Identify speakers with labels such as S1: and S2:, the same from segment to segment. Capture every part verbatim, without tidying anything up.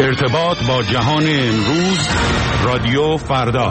S1: ارتباط با جهان امروز، رادیو فردا.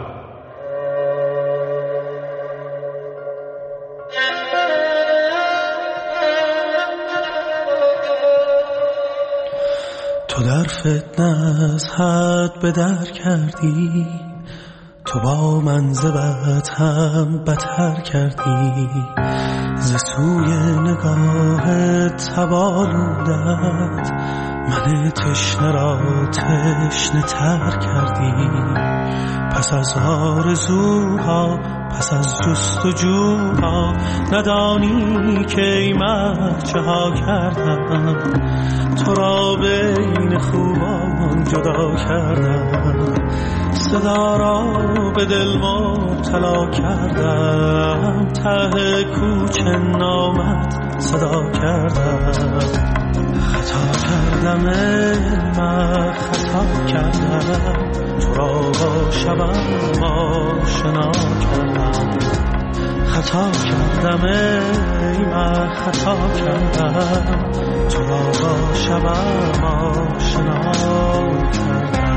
S2: تو در فتنه از حد به در کردی، تو با منزبت هم بتر کردی، ز سوی نگاهت تبالودت من تشنه را تشنه تر کردی. پس از آرزوها، پس از جستجوها، ندانی که ای مرد چه ها کردم. تو را بین خوبان جدا کردم، صدا را به دل مبتلا کردم، ته کوچه نامت صدا کردم. خطا کردم من خطا کردم، تو را با شبم آشنا کردم. خطا کردم ای من خطا کردم، تو را با شبم آشنا کردم.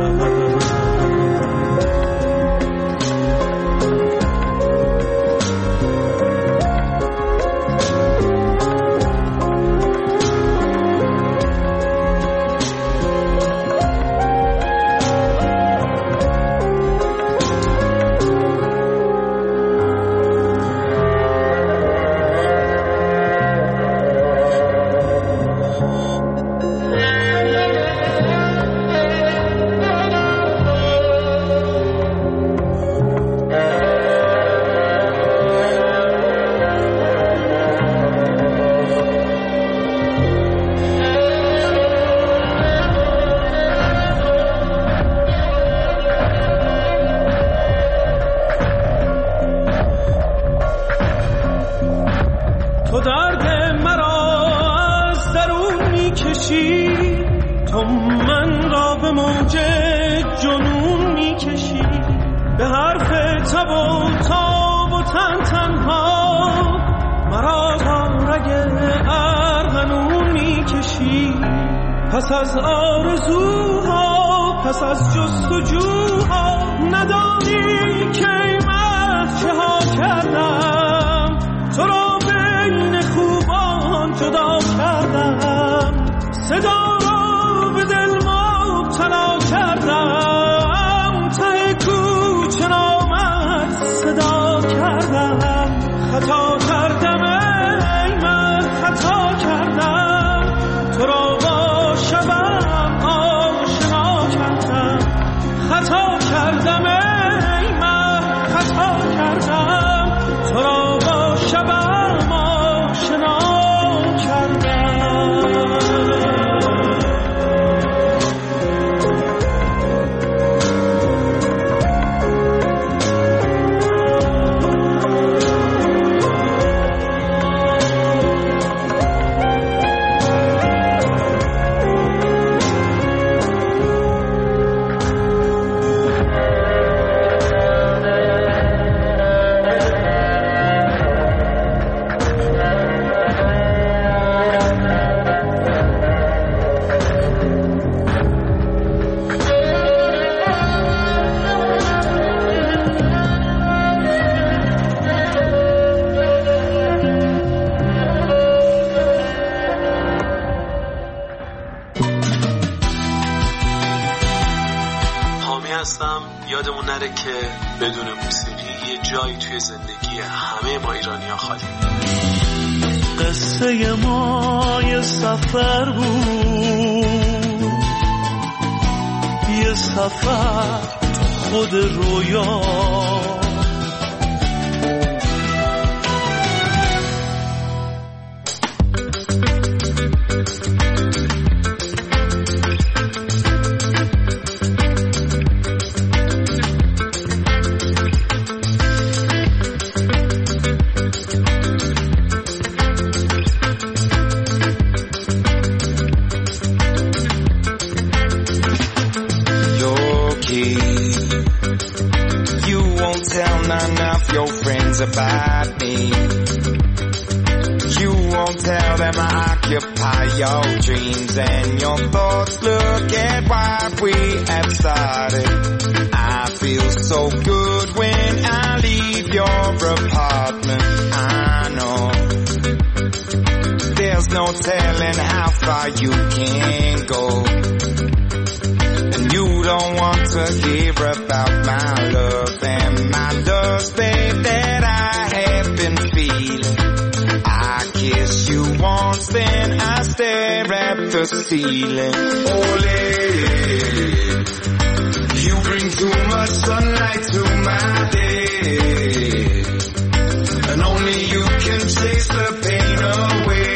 S2: پس از آرزوها، پس از جستجوها، ندانی که ای مرد چه ها کردم. تو را بین خوبان جدا کردم، صدا را به دل مبتلا کردم، ته کوچه نامت صدا کردم. خطا کردم ای مرد خطا کردم، تو را شبم آشنا کردم. خطا کردم ای من خطا کردم، تو را با شبم آشنا کردم.
S3: یادمون نره که بدون موسیقی یه جایی توی زندگی همه ما ایرانی‌ها خالی.
S2: قصه ما یه سفر بود، یه سفر خود رویا.
S4: About me, you don't tell them I occupy your dreams and your thoughts. Look at what we have started. I feel so good when I leave your apartment. I know there's no telling how far you can go, and you don't want to hear about my love and my love, babe, that I have been feeling. I kiss you once, then I stare at the ceiling. Oh lady, you bring too much sunlight to my day, and only you can chase the pain away.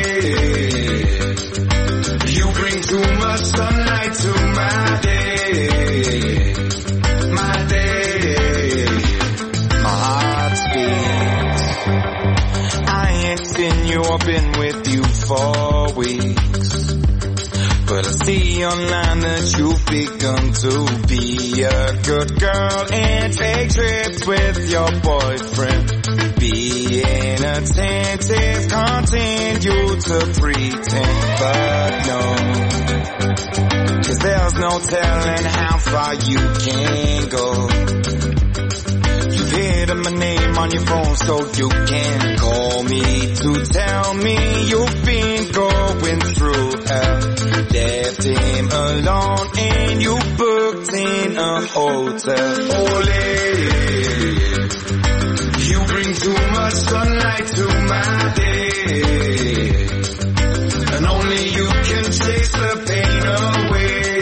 S4: You bring too much sunlight to my day, my day. My heart beats. I ain't seen you or been with you for weeks, but I see online that you've begun to be a good girl and take trips with your boyfriend. Being attentive, continue to pretend, but no, 'cause there's no telling how far you can go. You've hidden my name on your phone so you can call me to tell me you've been going through hell. Left him alone and you booked in a hotel. Oh lady, you bring too much sunlight to my day, and only you can chase the pain away.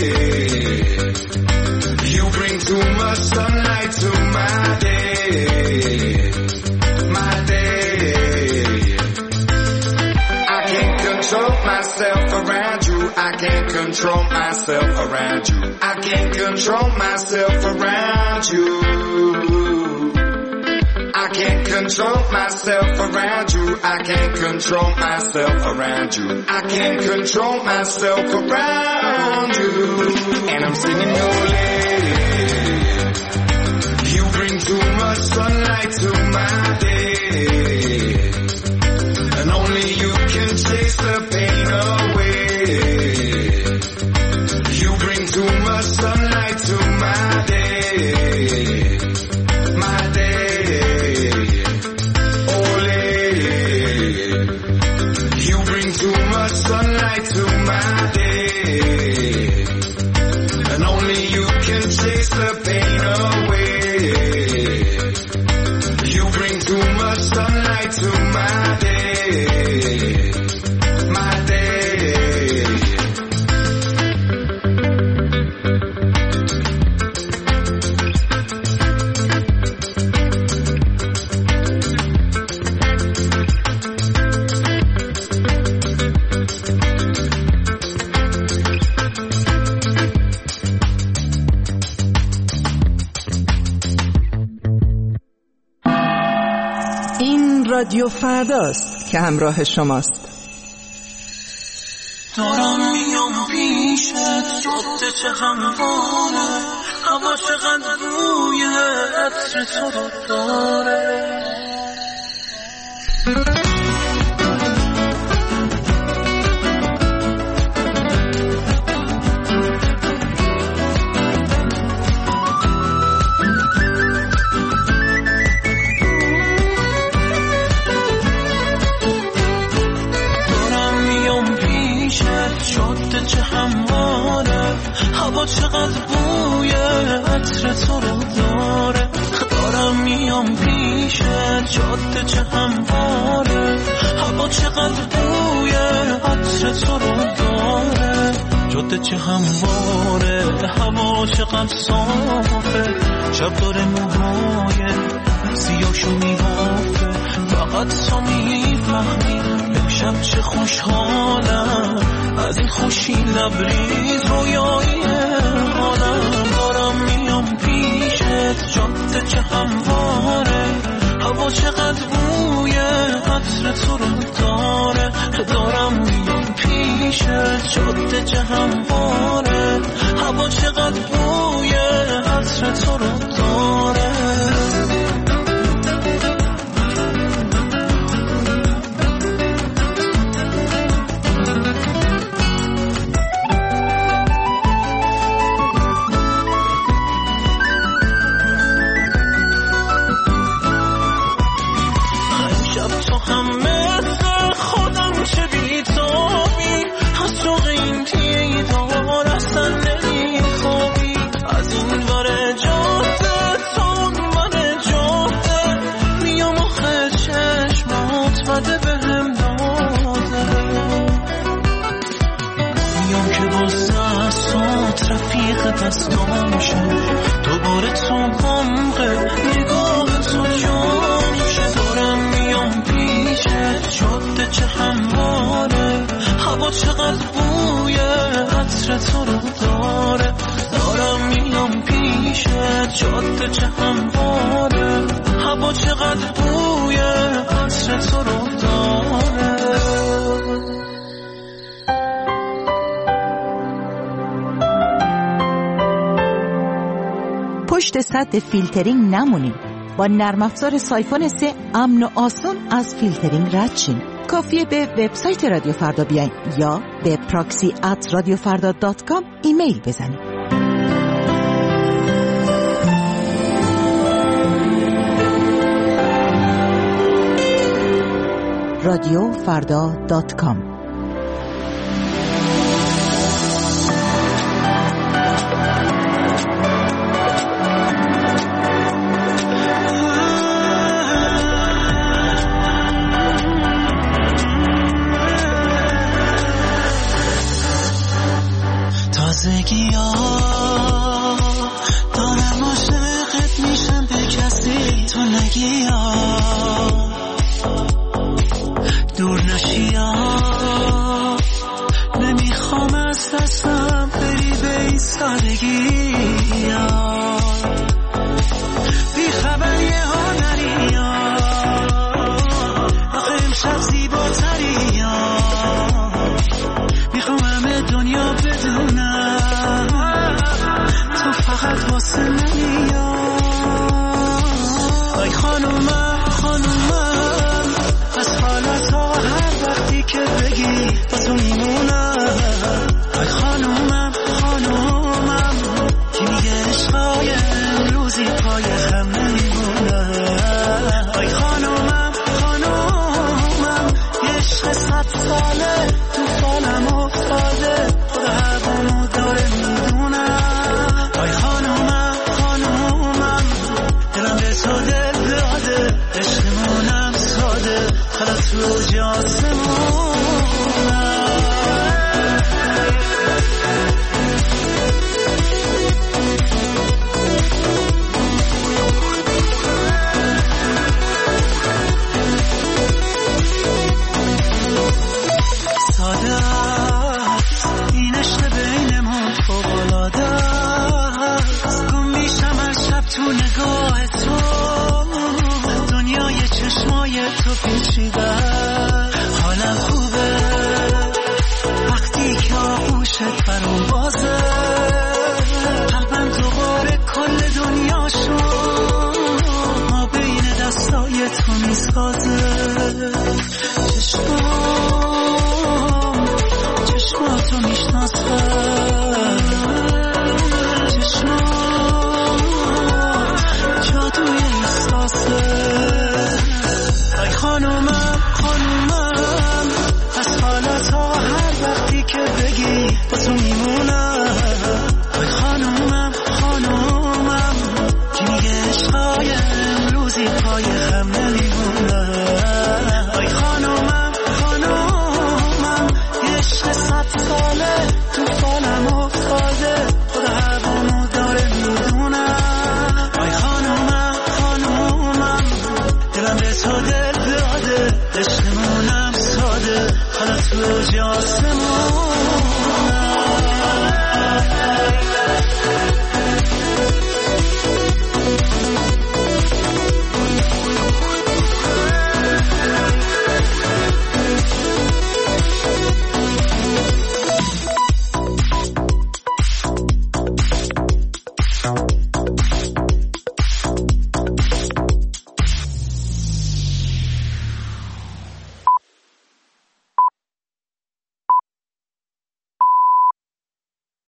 S4: You bring too much sunlight to my day, my day. I can't control myself around you. I can't control myself around you. I can't control myself around you. I can't control myself around you. I can't control myself around you. I can't control myself around you. And I'm singing your lady, you bring too much sunlight to my day, and only you can chase the pain away. You bring too much sunlight to my day, my day. Oh lady, you bring too much sunlight to my day, and only you can chase the pain away. You bring too much sunlight to my day, my day.
S5: رادیو فرداست که همراه شماست.
S2: دارم میام پیشت، جاده چه همواره، هوا چقدر بوی عطر تو رو داره. جاده چه همواره، هوا چقدر بوی عطر تو رو داره. دارم میام پیشت، جاده چه همواره، هوا چقدر بوی عطر تو رو داره. جاده چه همواره، هوا چقدر صافه، شب داره موهای سیاهشو میبافه. فقط تو میفهمی امشب چه خوشحالم، از این خوشی لبریز رویایی حالم. دارم میام پیشت، جاده چه همواره، هوا چقدر بوی عطر تو رو داره. دارم میام پیشت، جاده چه همواره، هوا چقدر بوی عطر تو رو داره. وقت پس تمام شد دوباره تو عمق نگاه تو جام شد دارم میام پیشه جاده چه همواره هوا چقدر بوی عطر تو رو داره دارم میام پیشه جاده چه همواره هوا چقدر بوی عطر تو رو داره.
S6: پشت سد فیلترینگ نمونیم. با نرم افزار سایفون سه امن و آسان از فیلترینگ رد شین. کافیه به وبسایت رادیو فردا بیاین یا به پراکسی ات رادیو فردا دات کام ایمیل بزنید. رادیو فردا دات کام.
S2: تازگی ها دارم عاشقت میشم به کسی تو نگی ها دور نشی ها نمیخوام از دستم بری به این سادگی ها بی خبر یه ها نری ها آخه امشب زیباتری ها میخوام همه دنیا بدونم تو فقط واسه منی ها ای خانومم خانومم از حالت ها هر وقتی که بگی با تو میمونم